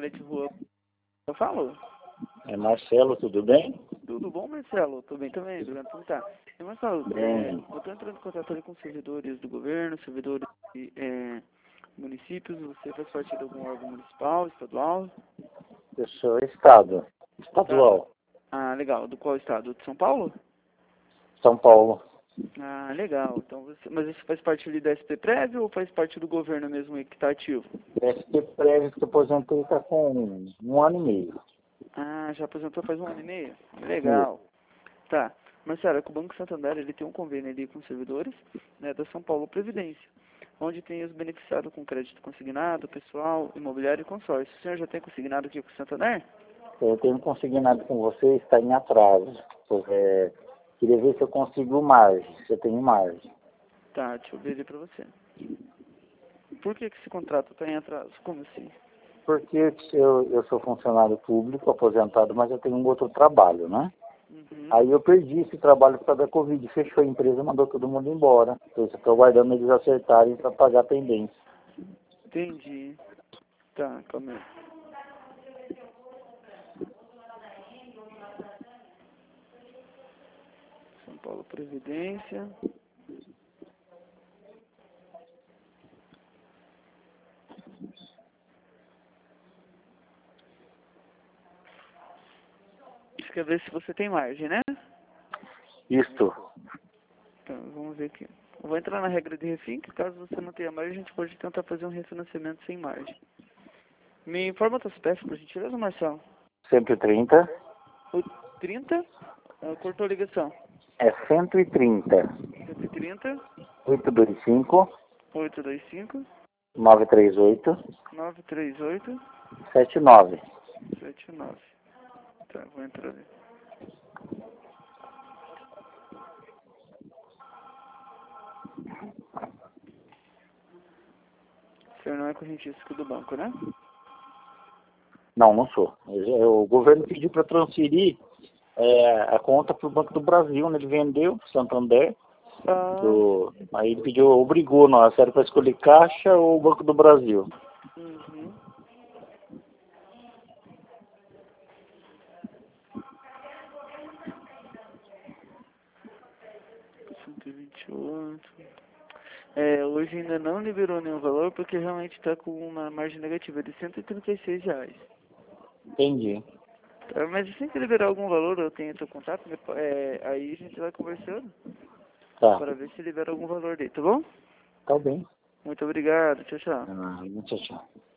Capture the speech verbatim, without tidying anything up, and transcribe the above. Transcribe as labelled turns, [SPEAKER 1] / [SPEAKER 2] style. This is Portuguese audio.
[SPEAKER 1] Calete Rua. Eu falo?
[SPEAKER 2] É Marcelo, tudo bem?
[SPEAKER 1] Tudo bom, Marcelo? Tô bem também, Durante como tá? E, Marcelo, é, eu tô entrando em contato ali com servidores do governo, servidores de é, municípios. Você faz parte de algum órgão municipal, estadual?
[SPEAKER 2] Eu sou Estado, estadual,
[SPEAKER 1] Ah, legal. Do qual estado? De São Paulo?
[SPEAKER 2] São Paulo.
[SPEAKER 1] Ah, legal. Então você, mas você faz parte ali da S P Prévio ou faz parte do governo mesmo aí que tá ativo?
[SPEAKER 2] S P Prévio que eu aposentei está com um, um ano e meio.
[SPEAKER 1] Ah, já aposentou faz um ano e meio?
[SPEAKER 2] Isso.
[SPEAKER 1] Legal. Tá. Marcelo, é que o Banco Santander ele tem um convênio ali com servidores, né, da São Paulo Previdência, onde tem os beneficiados com crédito consignado, pessoal, imobiliário e consórcio. O senhor já tem consignado aqui com o Santander?
[SPEAKER 2] Eu tenho consignado com você, está em atraso. É, queria ver se eu consigo margem, se eu tenho margem.
[SPEAKER 1] Tá, deixa eu ver ali pra você. Por que que esse contrato tá em atraso? Como assim?
[SPEAKER 2] Porque eu, eu sou funcionário público, aposentado, mas eu tenho um outro trabalho, né?
[SPEAKER 1] Uhum.
[SPEAKER 2] Aí eu perdi esse trabalho por causa da Covid, fechou a empresa, mandou todo mundo embora. Então eu estou aguardando eles acertarem para pagar a pendência.
[SPEAKER 1] Entendi. Tá, calma aí. São Paulo Previdência. Você quer ver se você tem margem, né?
[SPEAKER 2] Isto.
[SPEAKER 1] Então, vamos ver aqui. Eu vou entrar na regra de refim, que caso você não tenha margem, a gente pode tentar fazer um refinanciamento sem margem. Me informa suas peças, por gentileza, Marcelo.
[SPEAKER 2] cento e trinta.
[SPEAKER 1] O trinta, ah, cortou a ligação.
[SPEAKER 2] É cento e trinta.
[SPEAKER 1] cento e trinta,
[SPEAKER 2] oitocentos e vinte e cinco.
[SPEAKER 1] oitocentos e vinte e cinco,
[SPEAKER 2] novecentos e trinta e oito.
[SPEAKER 1] novecentos e trinta e oito,
[SPEAKER 2] setenta e nove.
[SPEAKER 1] setenta e nove. Tá, vou entrar ali. O senhor não é correntista do banco, né?
[SPEAKER 2] Não, não sou. O governo pediu para transferir é, a conta para o Banco do Brasil, né? Ele vendeu para o Santander.
[SPEAKER 1] Ah,
[SPEAKER 2] Do, aí ele pediu, obrigou nós, era para escolher Caixa ou Banco do Brasil.
[SPEAKER 1] uhum. cento e vinte e oito. É, hoje ainda não liberou nenhum valor porque realmente está com uma margem negativa de cento e trinta e seis reais.
[SPEAKER 2] Entendi.
[SPEAKER 1] Tá, mas assim que liberar algum valor, eu tenho seu contato, me pa- é, aí a gente vai conversando
[SPEAKER 2] Tá.
[SPEAKER 1] para ver se libera algum valor dele, tá bom?
[SPEAKER 2] Tá bem.
[SPEAKER 1] Muito obrigado, tchau, tchau.
[SPEAKER 2] Ah, tchau, tchau.